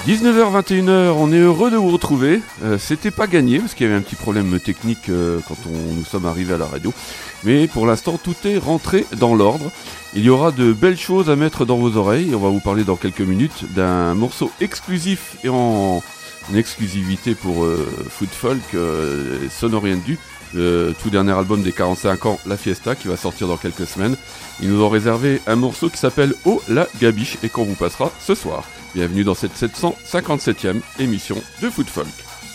19h21h, on est heureux de vous retrouver. C'était pas gagné parce qu'il y avait un petit problème technique quand nous sommes arrivés à la radio. Mais pour l'instant, tout est rentré dans l'ordre. Il y aura de belles choses à mettre dans vos oreilles. On va vous parler dans quelques minutes d'un morceau exclusif et en exclusivité pour Food Folk, Sonorien du, le tout dernier album des 45 ans, La Fiesta, qui va sortir dans quelques semaines. Ils nous ont réservé un morceau qui s'appelle Oh la Gabiche et qu'on vous passera ce soir. Bienvenue dans cette 757e émission de Food Folk.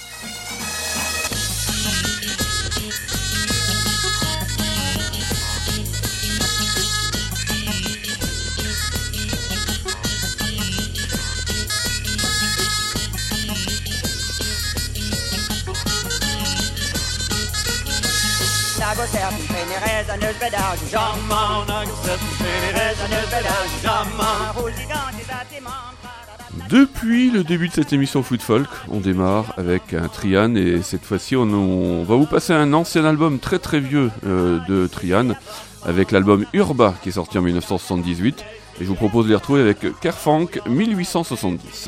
Depuis le début de cette émission Food Folk, on démarre avec un Trian et cette fois-ci on va vous passer un ancien album très très vieux de Trian avec l'album Urba qui est sorti en 1978 et je vous propose de les retrouver avec Kerfunk 1870.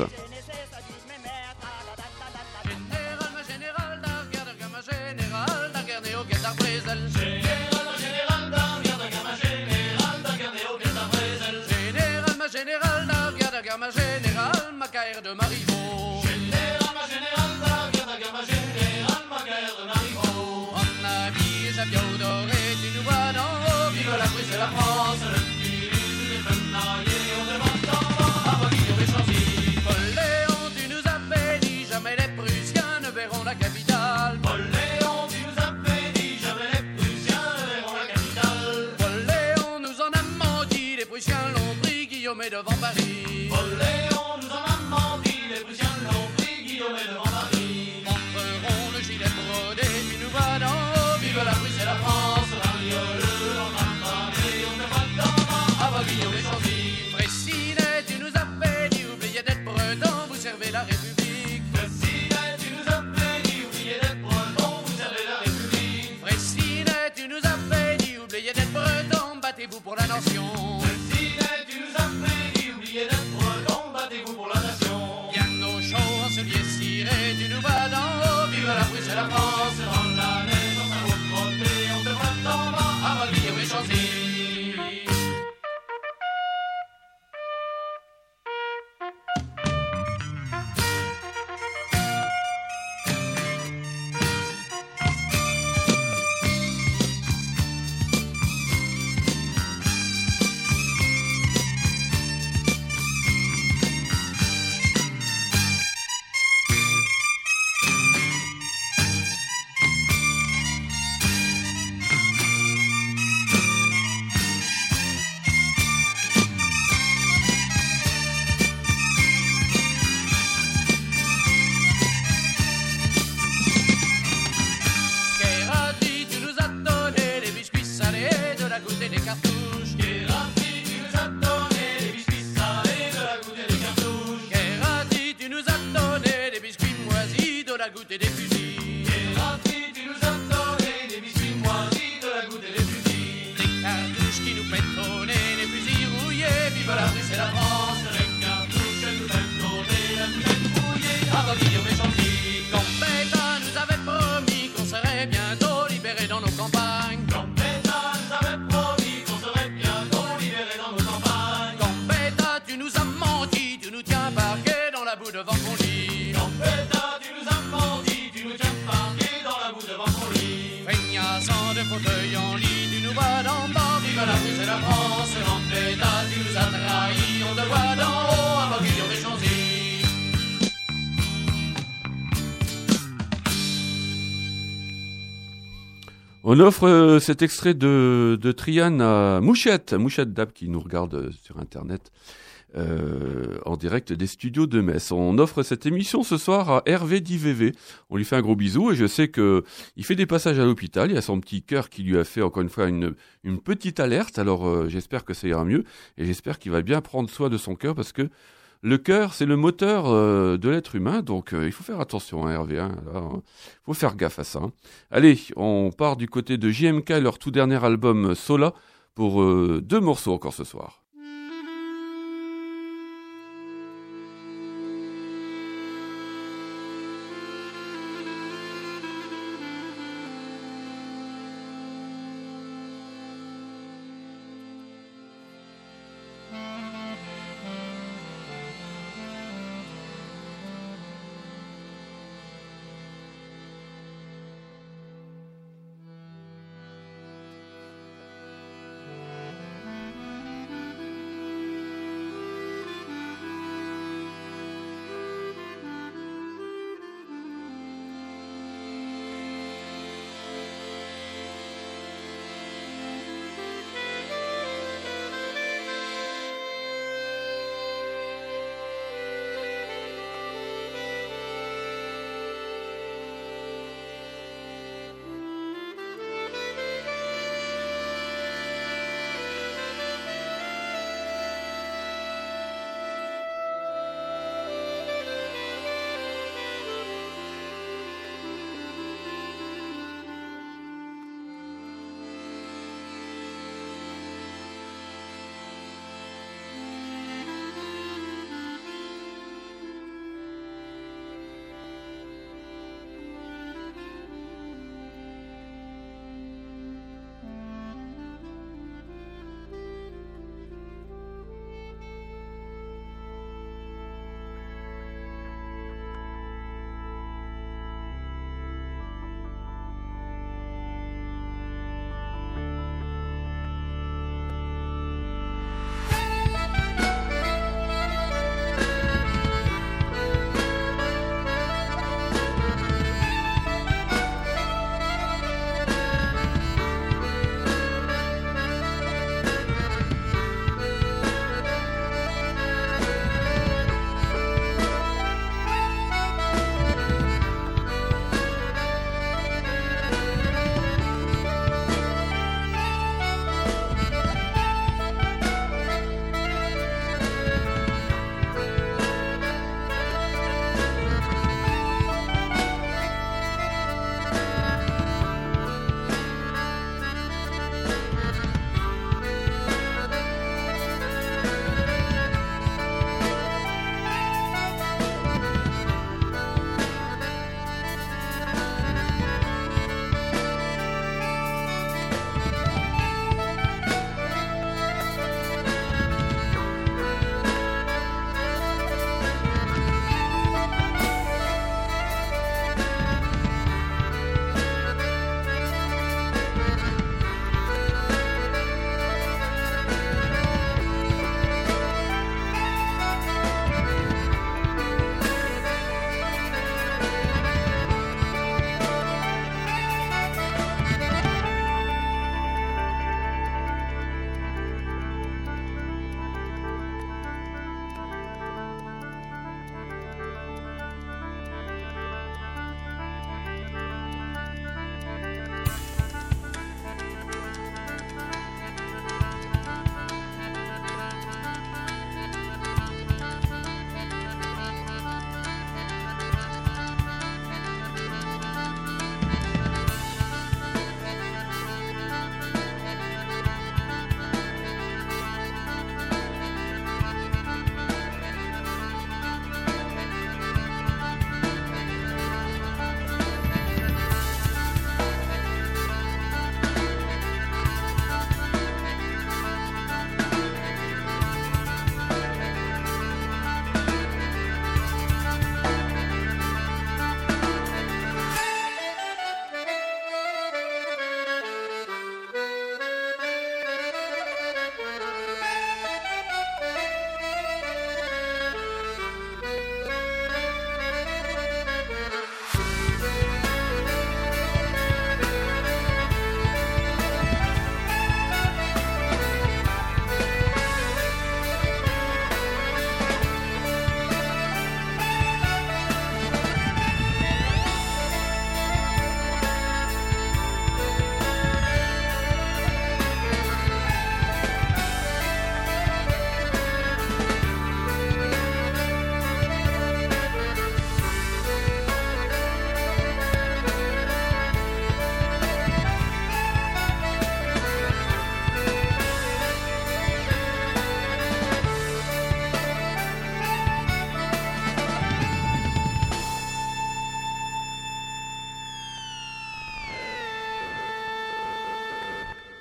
Devant Paris. Léon nous en a menti, les Prussiens l'ont pris, Guillaume est devant Paris. Montrerons le gilet brodé, puis nous badons, vive la Prusse et la France, Marioleux, on a parlé, on ne va pas, avant Guillaume est choisi. Fraissinet, tu nous as fait dit, oubliez d'être breton, vous servez la République. Fraissinet, tu nous as fait dit, oubliez d'être breton, vous servez la République. Fraissinet, tu nous as fait dit, oubliez d'être breton, battez-vous pour la nation. Battez-vous pour la nation. Piano chaud, ensoleillé ciré, tu nous vas d'en haut. Vive la Prusse et la France, dans la neige, dans sa route frottée, on te voit en bas, avant Guillaume et Chanzy. On offre cet extrait de Trian à Mouchette Dab qui nous regarde sur internet en direct des studios de Metz. On offre cette émission ce soir à Hervé d'IVV. On lui fait un gros bisou et je sais que il fait des passages à l'hôpital. Il y a son petit cœur qui lui a fait encore une fois une petite alerte. Alors j'espère que ça ira mieux et j'espère qu'il va bien prendre soin de son cœur parce que le cœur, c'est le moteur de l'être humain, donc il faut faire attention, hein, Hervé. Il faut faire gaffe à ça. Hein. Allez, on part du côté de JMK, leur tout dernier album Sola, pour 2 morceaux encore ce soir.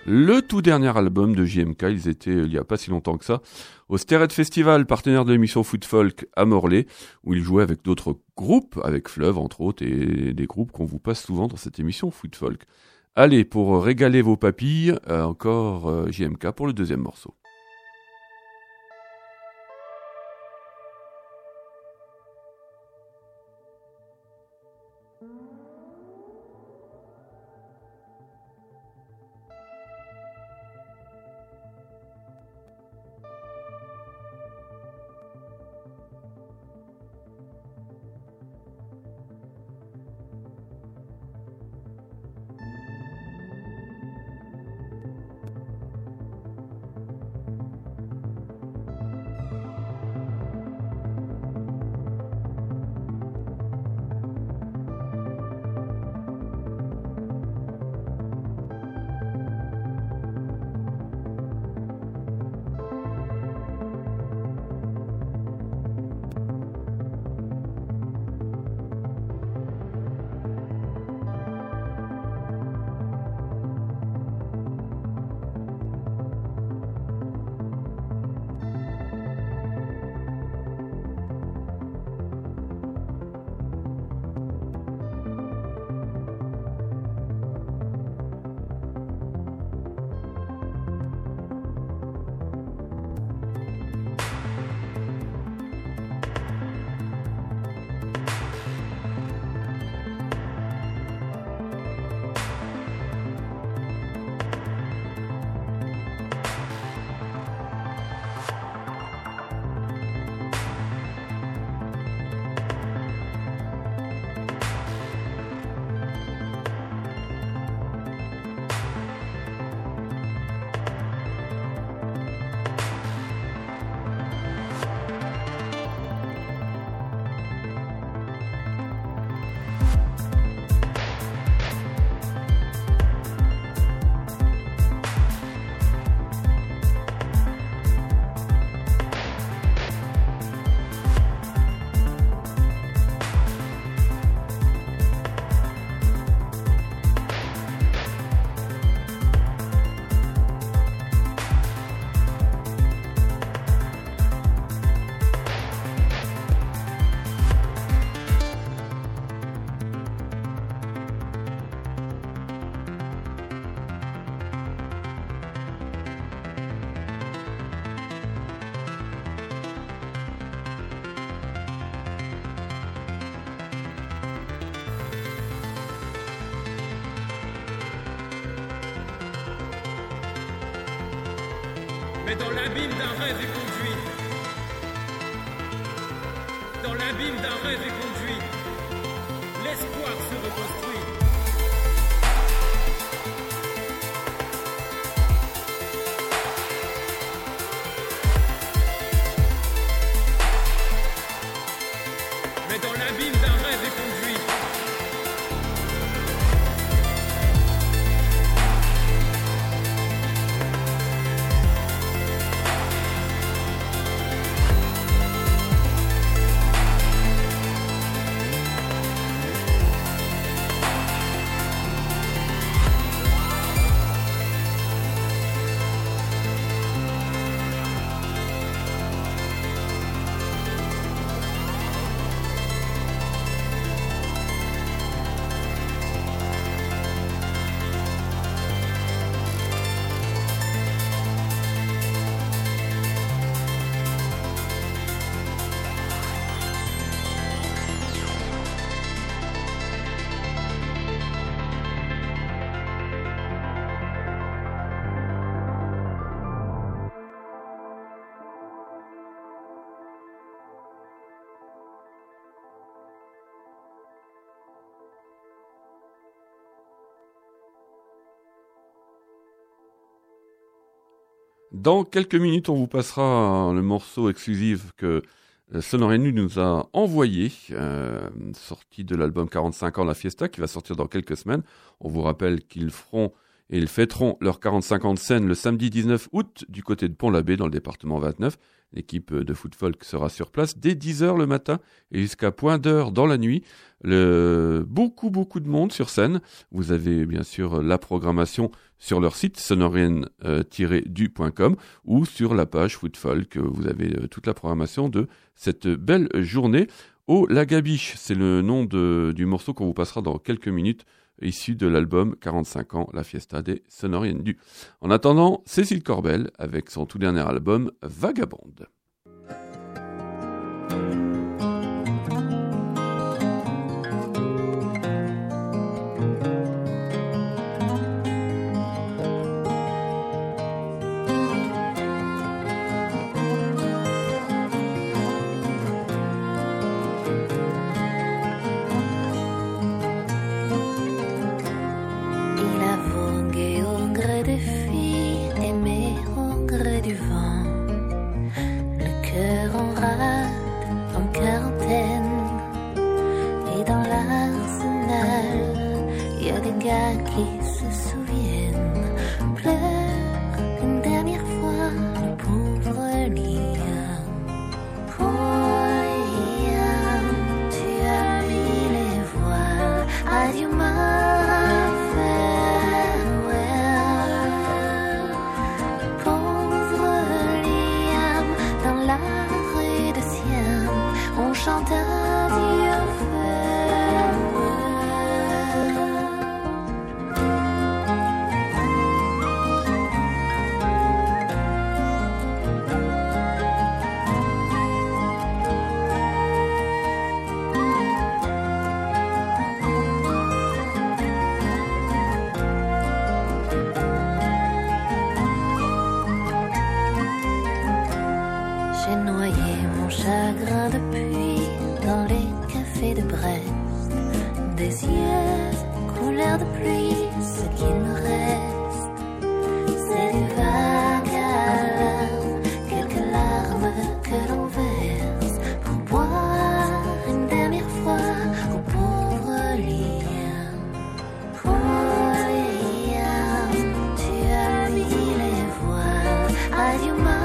Le tout dernier album de JMK, ils étaient il y a pas si longtemps que ça au Sterret Festival, partenaire de l'émission Foot Folk à Morlaix, où ils jouaient avec d'autres groupes, avec Fleuve entre autres, et des groupes qu'on vous passe souvent dans cette émission Foot Folk. Allez, pour régaler vos papilles, encore JMK pour le deuxième morceau. Mais dans l'abîme d'un rêve est conduit. Dans l'abîme d'un rêve est conduit. L'espoir se reconstruit. Mais dans l'abîme d'un rêve est conduit. Dans quelques minutes, on vous passera le morceau exclusif que Sonorenu nous a envoyé, sorti de l'album 45 ans La Fiesta, qui va sortir dans quelques semaines. On vous rappelle qu'ils feront et ils fêteront leurs 45 ans de scène le samedi 19 août du côté de Pont-l'Abbé dans le département 29. L'équipe de Foot Folk sera sur place dès 10h le matin et jusqu'à point d'heure dans la nuit. Beaucoup de monde sur scène. Vous avez bien sûr la programmation sur leur site sonorienne-du.com ou sur la page Foot Folk. Vous avez toute la programmation de cette belle journée. Oh, la Gabiche, c'est le nom du morceau qu'on vous passera dans quelques minutes, issu de l'album 45 ans, la fiesta des Sonoriennes du. En attendant, Cécile Corbel avec son tout dernier album Vagabonde. Qui se souviennent, pleure une dernière fois le pauvre Liam. Oh Liam, tu as mis les voiles, adieu ma farewell. Pauvre Liam, dans la rue de Siam, on chante adieu. J'ai noyé mon chagrin depuis dans les cafés de Brest. Des yeux couleur de pluie, ce qu'il me reste, c'est des vagues à larmes, quelques larmes que l'on verse pour boire une dernière fois au pauvre Liam. Oh Liam, tu as mis les voiles, adieu ma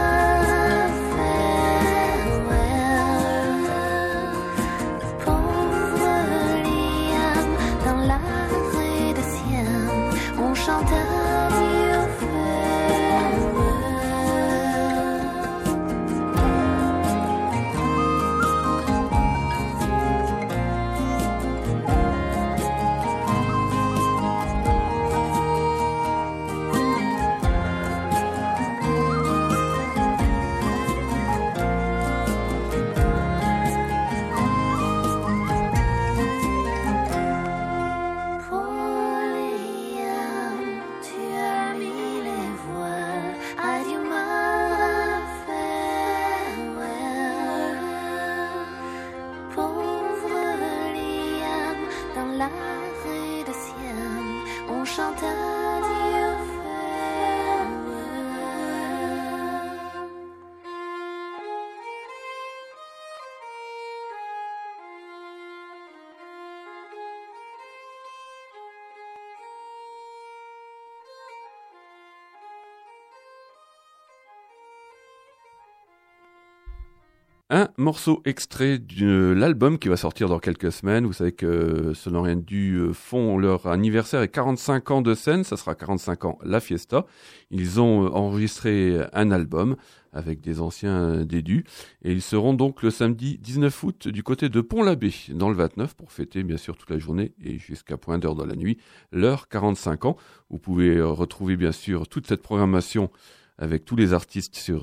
Un morceau extrait de l'album qui va sortir dans quelques semaines. Vous savez que Sonoriennes du font leur anniversaire et 45 ans de scène. Ça sera 45 ans la fiesta. Ils ont enregistré un album avec des anciens dédus. Et ils seront donc le samedi 19 août du côté de Pont-l'Abbé, dans le 29, pour fêter bien sûr toute la journée et jusqu'à point d'heure dans la nuit, leurs 45 ans. Vous pouvez retrouver bien sûr toute cette programmation avec tous les artistes sur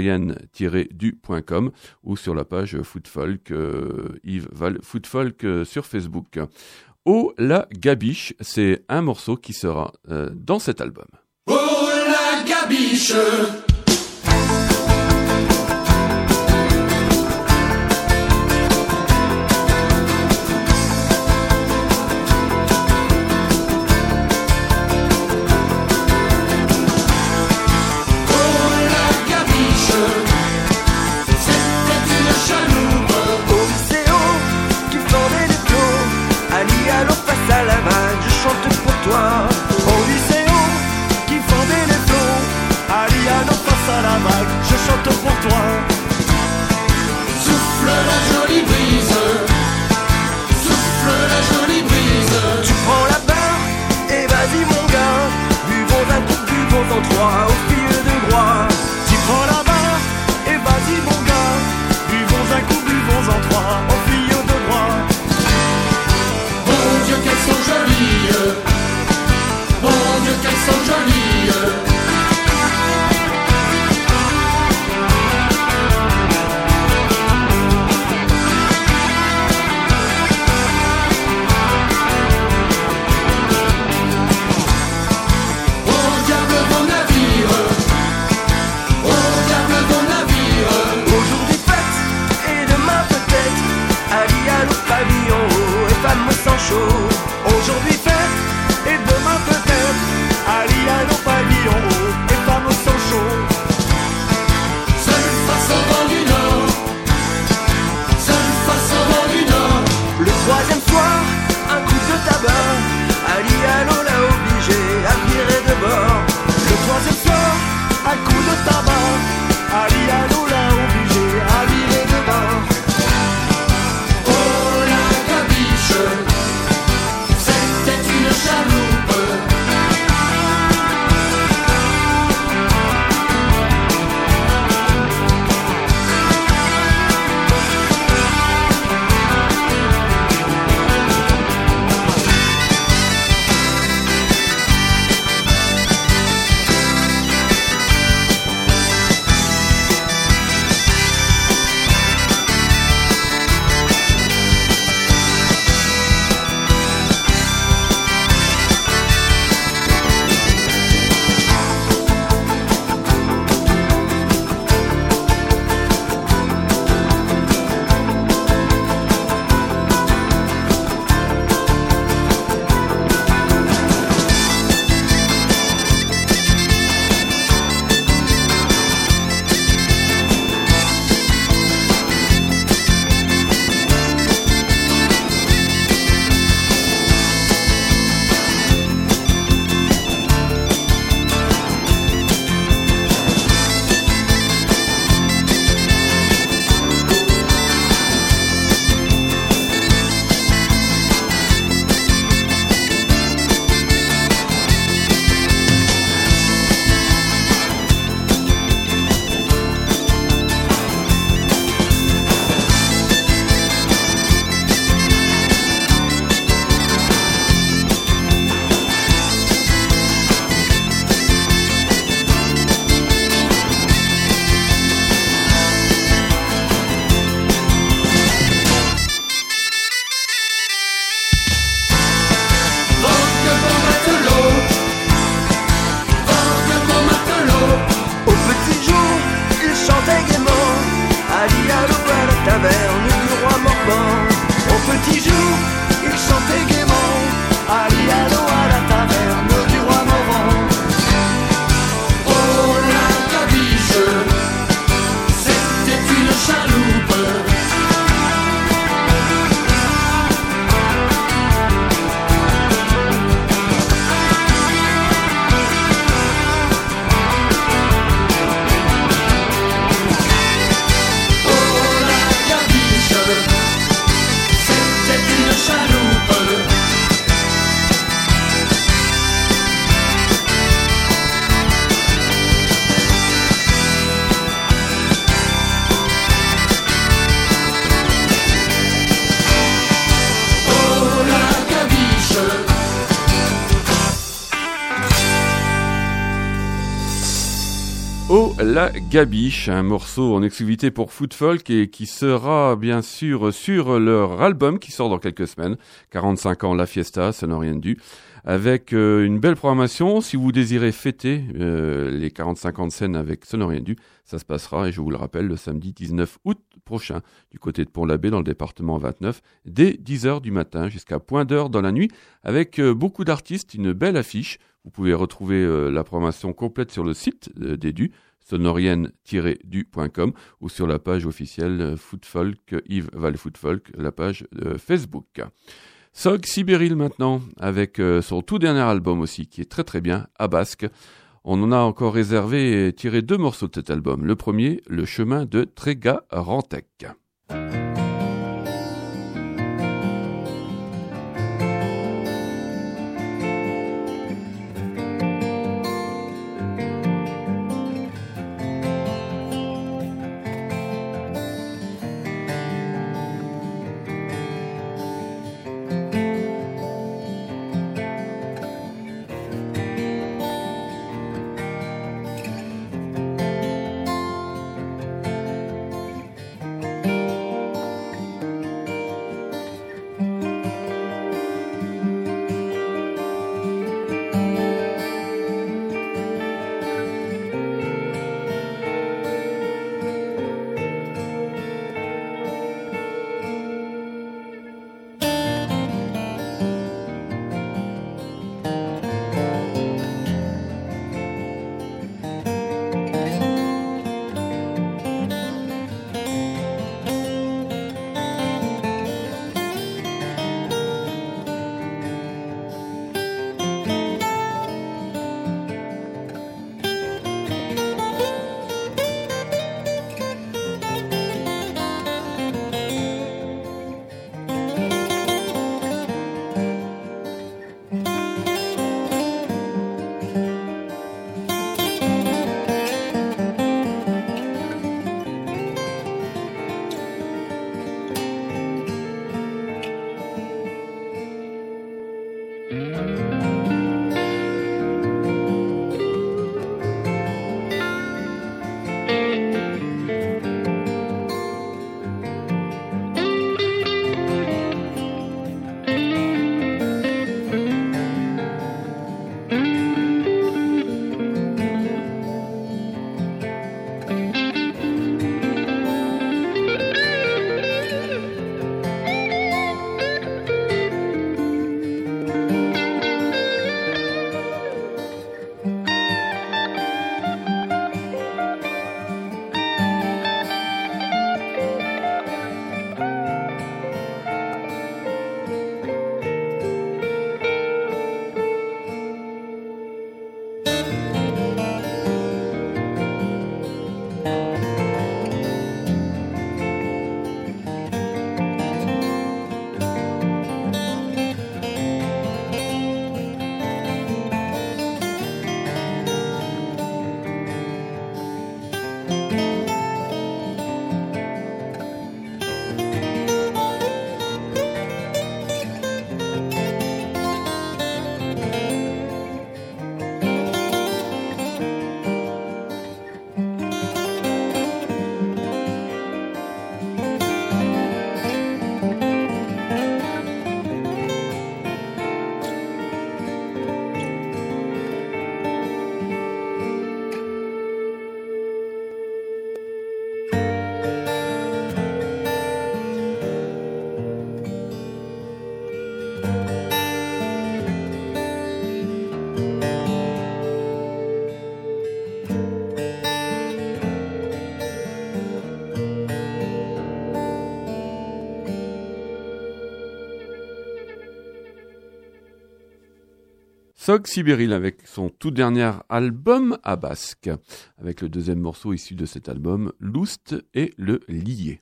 sonorienne-du.com ou sur la page Foot Folk, Yves Val Foot Folk sur Facebook. Oh la Gabiche, c'est un morceau qui sera dans cet album. Oh la Gabiche. À la vague, je chante pour toi. Au lycéo, La Gabiche, un morceau en exclusivité pour Food Folk et qui sera bien sûr sur leur album qui sort dans quelques semaines, 45 ans La Fiesta, Sonoriendu, avec une belle programmation. Si vous désirez fêter les 45 ans de scène avec Sonoriendu, ça se passera, et je vous le rappelle, le samedi 19 août prochain, du côté de Pont-l'Abbé, dans le département 29, dès 10h du matin jusqu'à point d'heure dans la nuit, avec beaucoup d'artistes, une belle affiche. Vous pouvez retrouver la programmation complète sur le site d'Edu, sonorienne-du.com, ou sur la page officielle Foodfolk, Yves Val Foodfolk, la page Facebook. Sog Sibéril maintenant, avec son tout dernier album aussi, qui est très très bien, à basque. On en a encore réservé et tiré 2 morceaux de cet album. Le premier, Le chemin de Tréga Rantec. Sog Sibéril avec son tout dernier album à basque, avec le deuxième morceau issu de cet album, L'Oust et le Lié.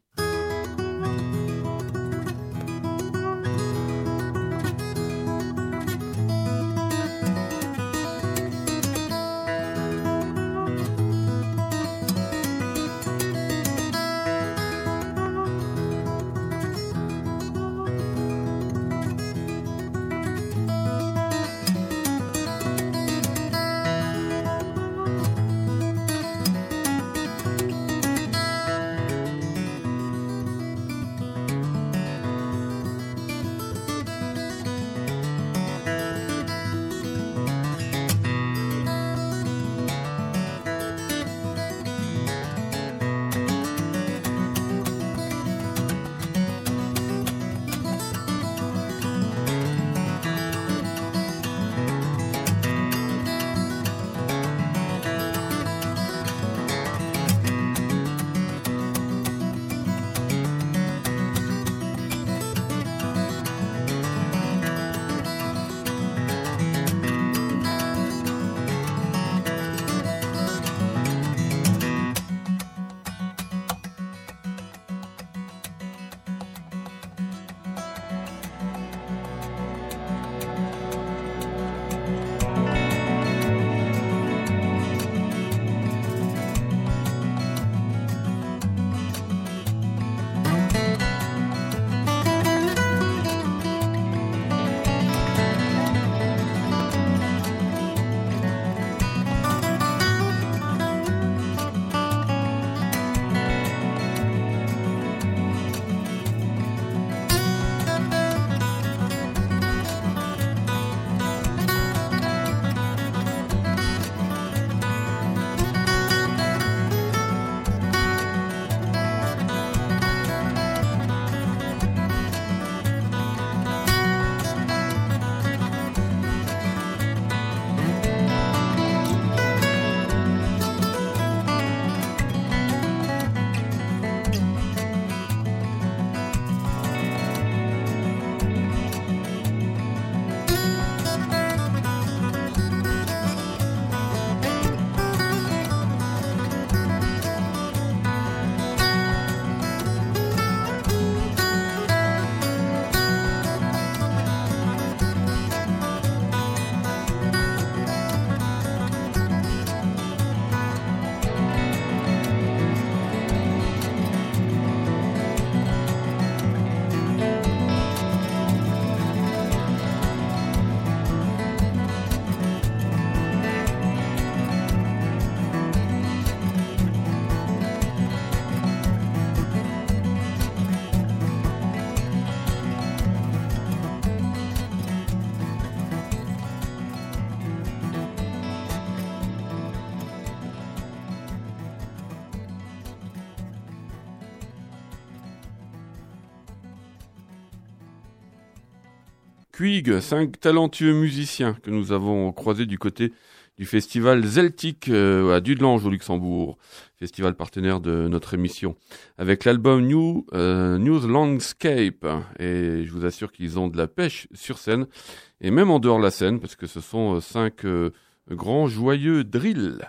Quig, 5 talentueux musiciens que nous avons croisés du côté du festival Zeltic à Dudelange au Luxembourg, festival partenaire de notre émission, avec l'album New Landscape. Et je vous assure qu'ils ont de la pêche sur scène, et même en dehors de la scène, parce que ce sont 5 grands joyeux drills.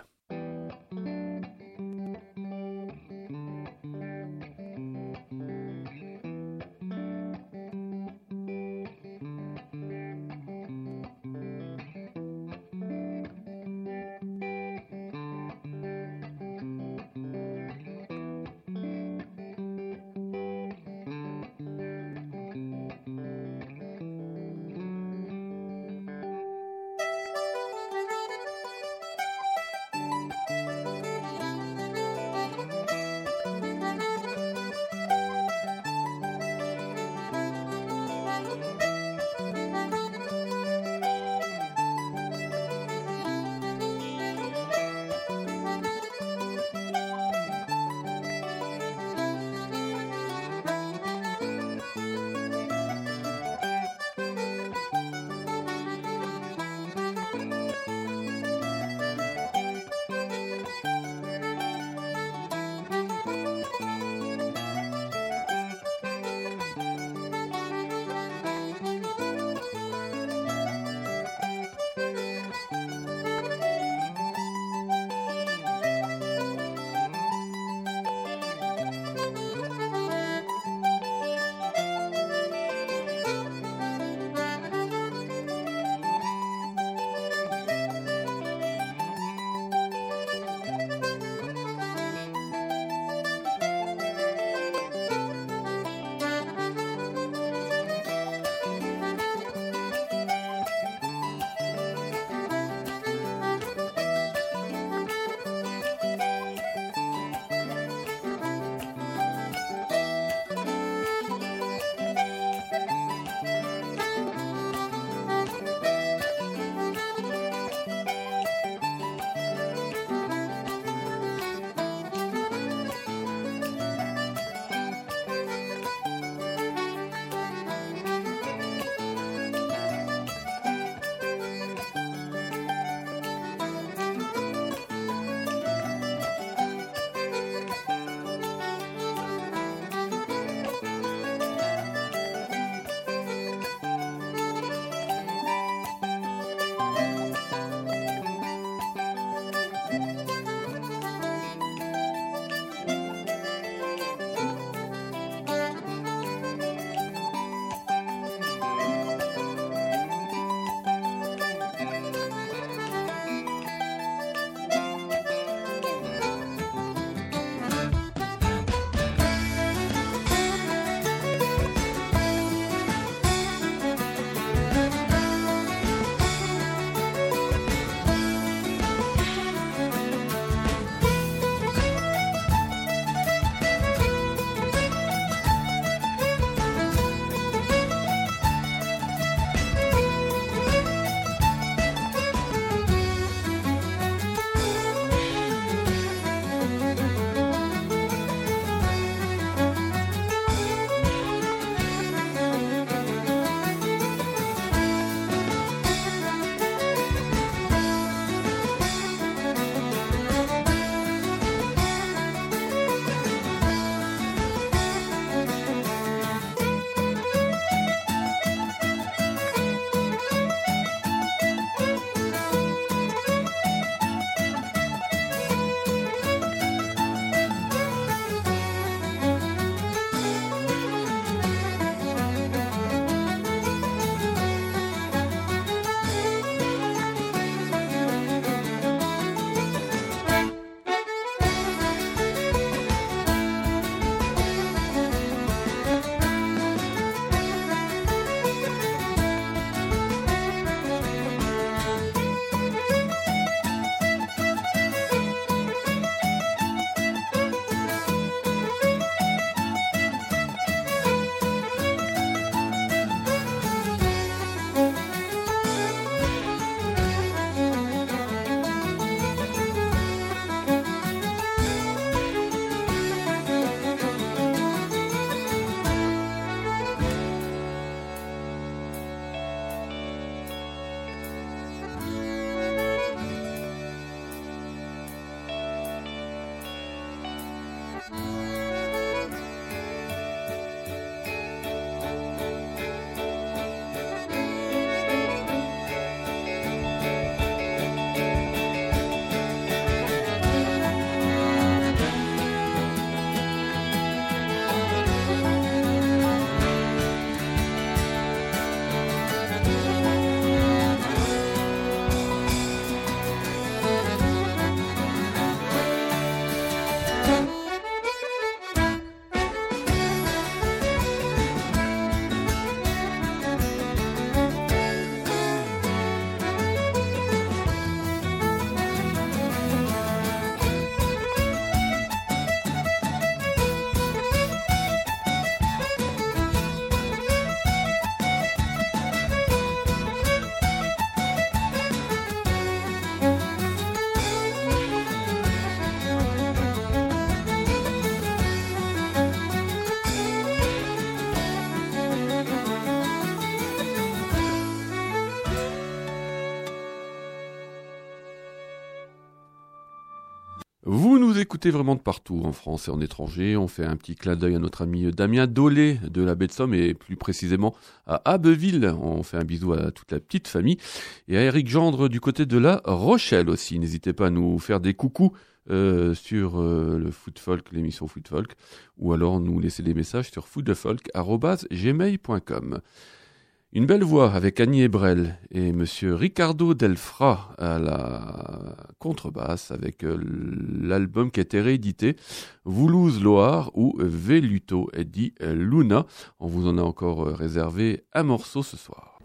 Vous nous écoutez vraiment de partout, en France et en étranger. On fait un petit clin d'œil à notre ami Damien Dolé de la baie de Somme et plus précisément à Abbeville. On fait un bisou à toute la petite famille et à Eric Gendre du côté de la Rochelle aussi. N'hésitez pas à nous faire des coucous sur le Food Folk, l'émission Food Folk, ou alors nous laisser des messages sur foodfolk@gmail.com. Une belle voix avec Annie Ebrel et monsieur Ricardo Delfra à la contrebasse avec l'album qui a été réédité, Voulouse Loire ou Veluto di Luna. On vous en a encore réservé un morceau ce soir.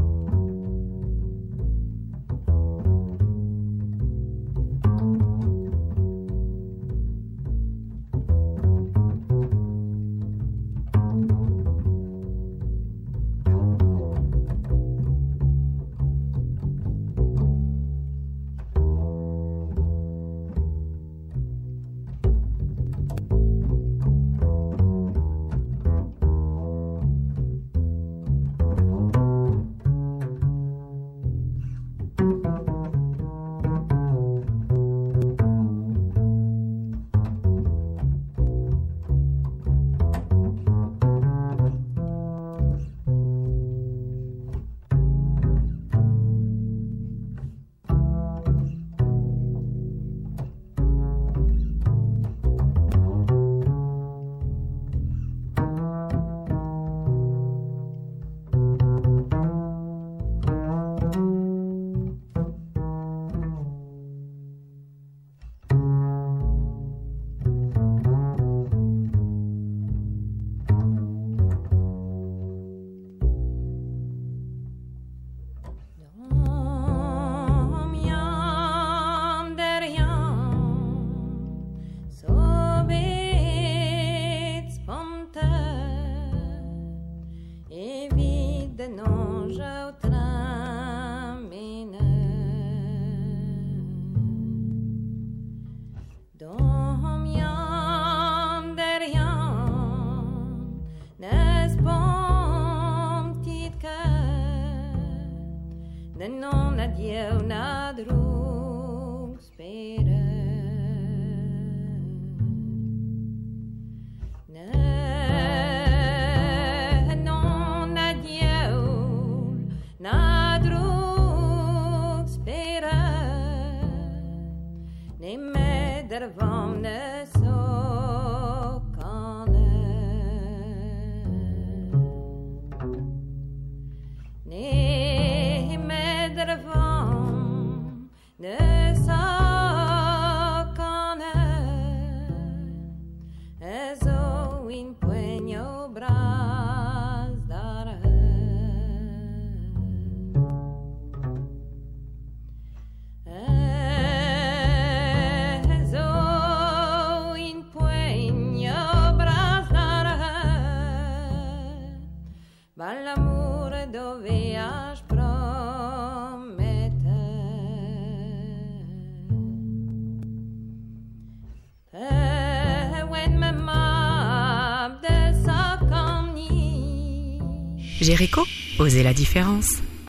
Jericho, osez la différence.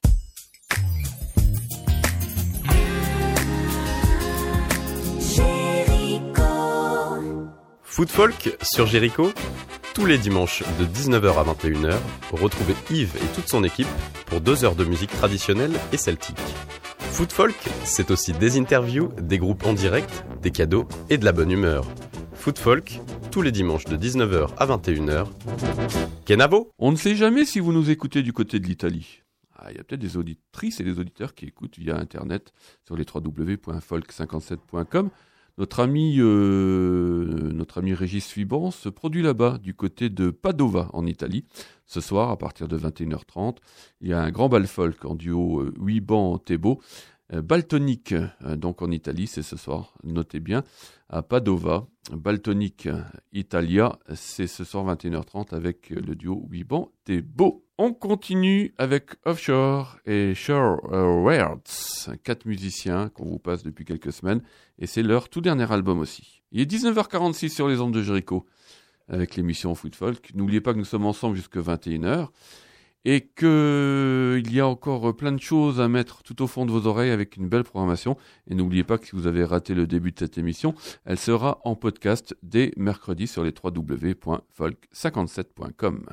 Food Folk sur Jericho, tous les dimanches de 19h à 21h, retrouvez Yves et toute son équipe pour 2 heures de musique traditionnelle et celtique. Food Folk, c'est aussi des interviews, des groupes en direct, des cadeaux et de la bonne humeur. Food Folk, tous les dimanches de 19h à 21h. Kenavo. On ne sait jamais si vous nous écoutez du côté de l'Italie. Il y a peut-être des auditrices et des auditeurs qui écoutent via Internet sur les www.folk57.com. Notre ami Régis Fubance produit là-bas, du côté de Padova, en Italie. Ce soir, à partir de 21h30, il y a un grand bal folk en duo Huiban Tebo. Baltonic, donc en Italie, c'est ce soir, notez bien, à Padova. Baltonic Italia, c'est ce soir 21h30 avec le duo Huiban Tebo. On continue avec Offshore et Shorewards, 4 musiciens qu'on vous passe depuis quelques semaines, et c'est leur tout dernier album aussi. Il est 19h46 sur les ondes de Jericho, avec l'émission Food Folk. N'oubliez pas que nous sommes ensemble jusqu'à 21h. et que il y a encore plein de choses à mettre tout au fond de vos oreilles avec une belle programmation. Et n'oubliez pas que si vous avez raté le début de cette émission, elle sera en podcast dès mercredi sur les www.folk57.com.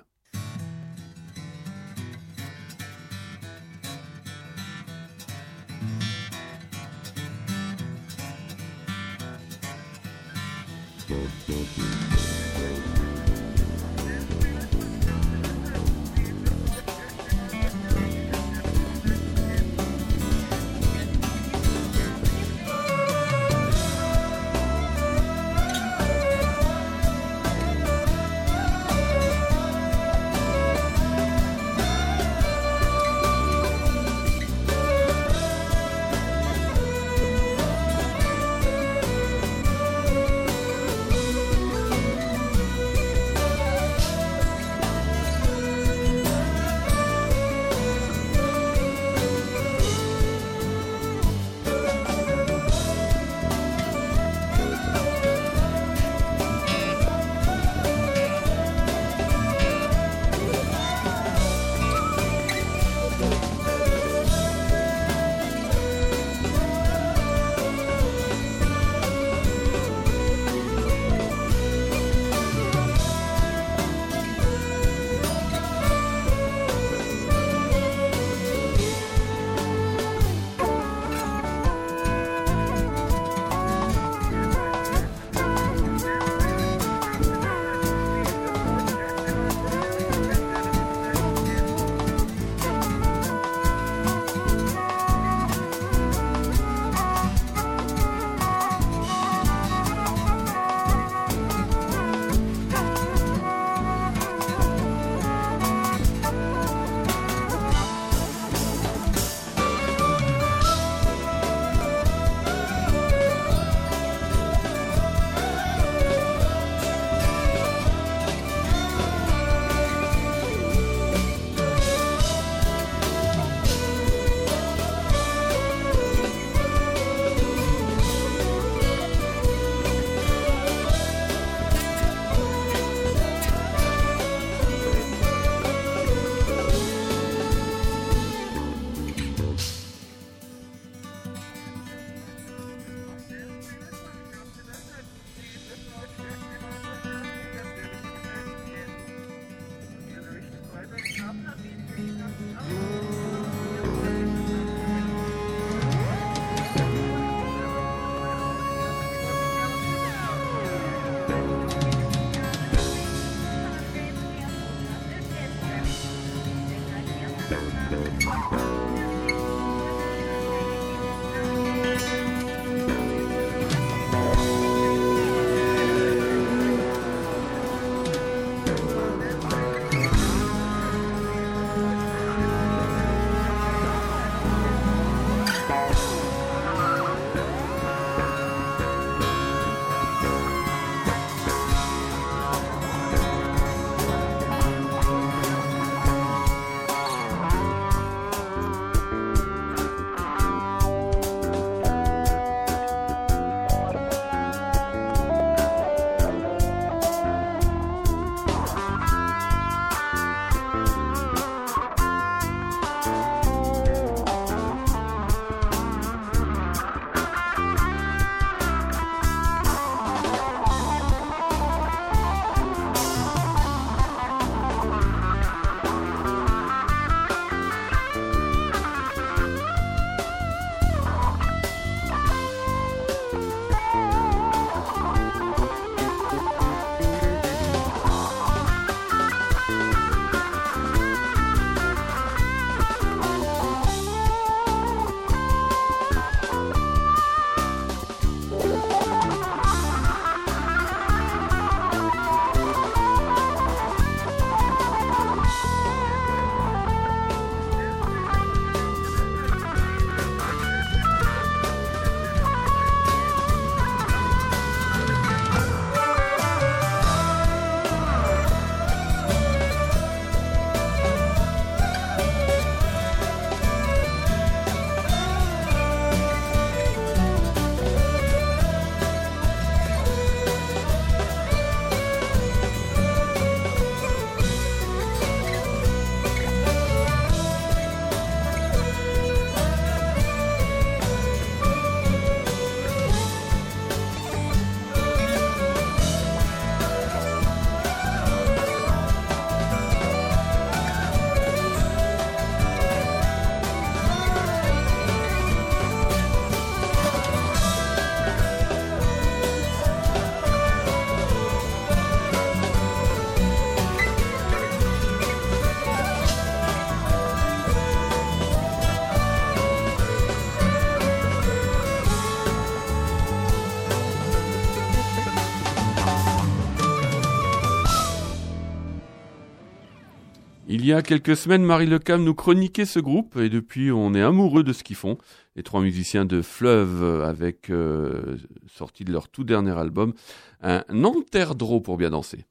Il y a quelques semaines, Marie Lecam nous chroniquait ce groupe et depuis, on est amoureux de ce qu'ils font. Les 3 musiciens de Fleuve avec sortie de leur tout dernier album, un Anterdro pour bien danser.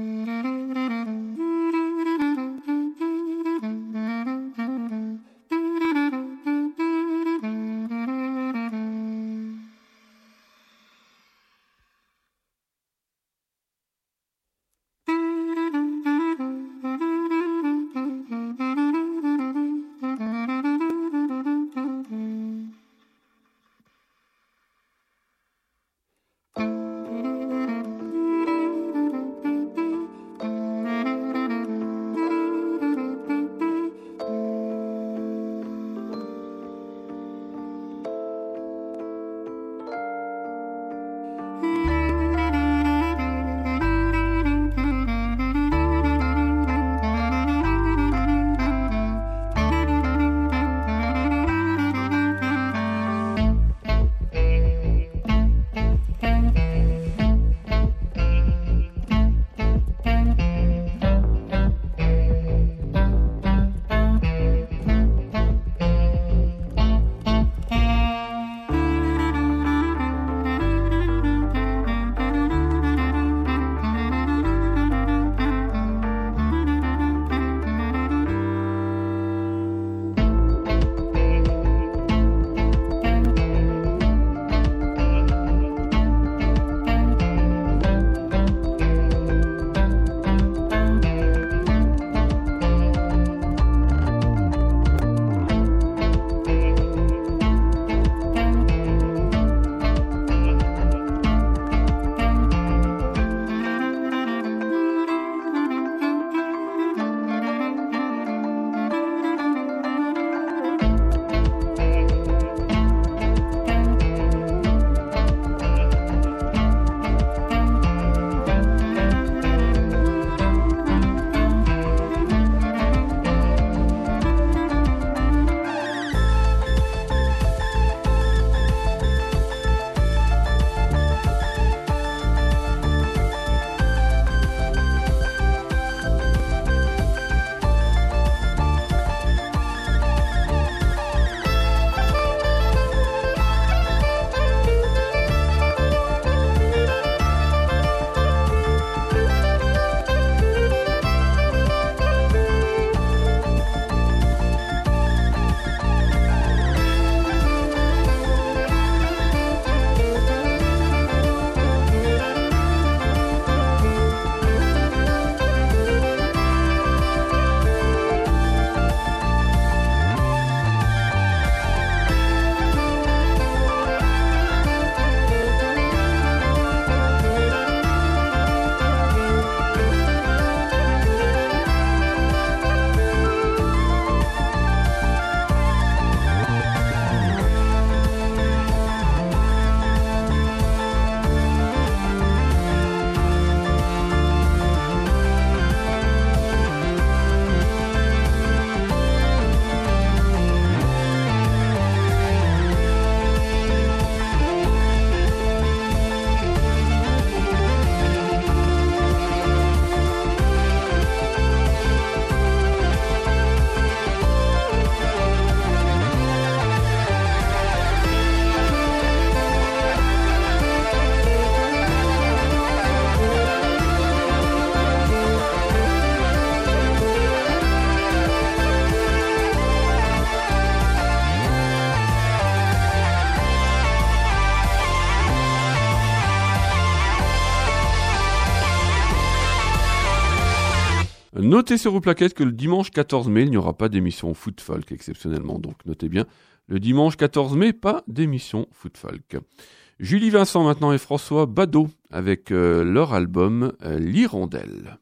Notez sur vos plaquettes que le dimanche 14 mai, il n'y aura pas d'émission Foot Folk exceptionnellement. Donc notez bien, le dimanche 14 mai, pas d'émission Foot Folk. Julie Vincent maintenant et François Badaud avec leur album L'Hirondelle.